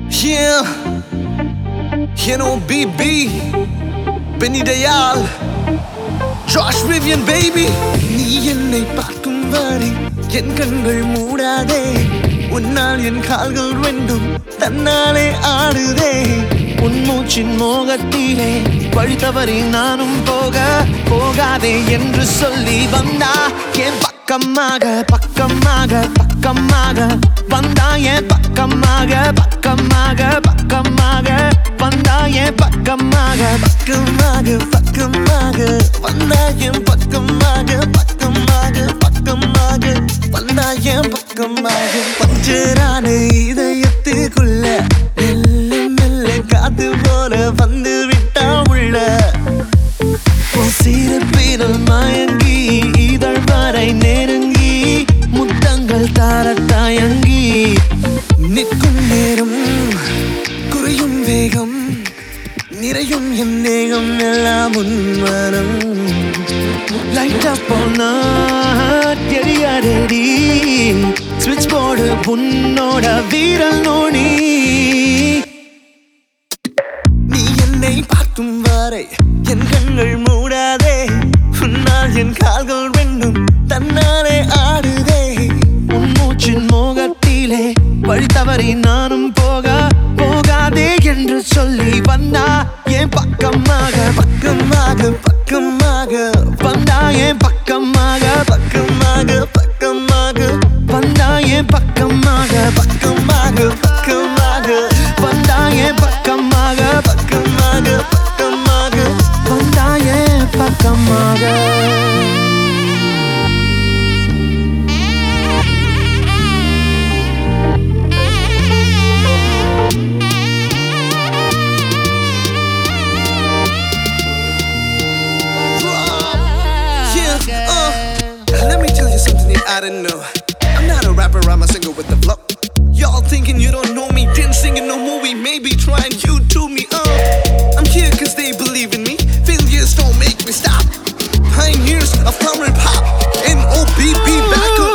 Yeah, BB, Benny Dayal, Josh Vivian baby. நீ என்னை பார்க்கும் வரை என் கண்கள் மூடாதே, உன்னால் என் கால்கள் ரெண்டும் தன்னாலே ஆடுதே. உன் மூச்சின் மோகத்திலே வழி தவறி நானும் போகாதே என்று சொல்லி வந்தா என் பக்கமாக பக்கமாக பக்கமாக வந்தா என் பக்கமாக பக்கமாக பக்கமாக வந்தா என் பக்கமாக பக்கமாக பக்கமாக வந்தா என் பக்கமாக பக்கமாக பக்கமாக வந்தா என் பக்கமாக. பஞ்சரான இதயத்துக்குள்ள மெல்ல மெல்ல காத்து போல வந்து விட்டா உள்ள சிறப்பினால் மயங்கி இதழ் வரை நெருங்கி முத்தங்கள் தார தயங்கி நிற்கும் நேரம் குறையும் வேகம் நிறையும் என் தேகம் எல்லாம் உன்மனம். லைட்டா போனா தெரியாதடி ஸ்விட்ச் போர்டு உன்னோட வீரல் நோனி. நீ என்னை பார்க்கும் வரை என் கண்கள் மூடாதே, உன்னால் என் கால்கள் ரெண்டும் தன்னாலே ஆடுதே. உன் மூச்சின் மோகத்திலே வழி தவறி நானும் போகாதே என்று சொல்லி வந்தா என் பக்கமாக பக்கமாக பக்கமாக வந்தா என் பக்கமாக பக்கமாக பக்கமாக வந்தா என் பக்கமாக பக்கமாக பக்கமாக வந்தா என் பக்கமாக பக்கமாக பக்கமாக வந்தா என் பக்கமாக. Let me tell you something that I didn't know. I'm not a rapper, I'm a singer with the flow. Y'all thinking you don't know me, didn't sing in no movie, maybe trying you to me. I'm here cause they believe in me. Failures don't make me stop. Pioneers of current pop, NOBB back up.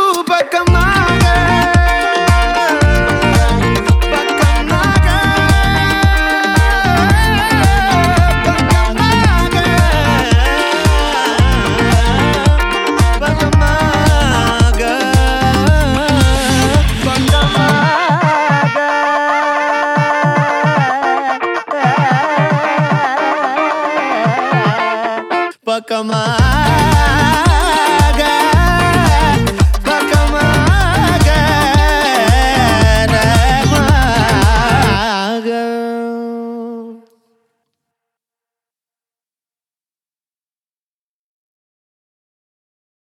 Come on.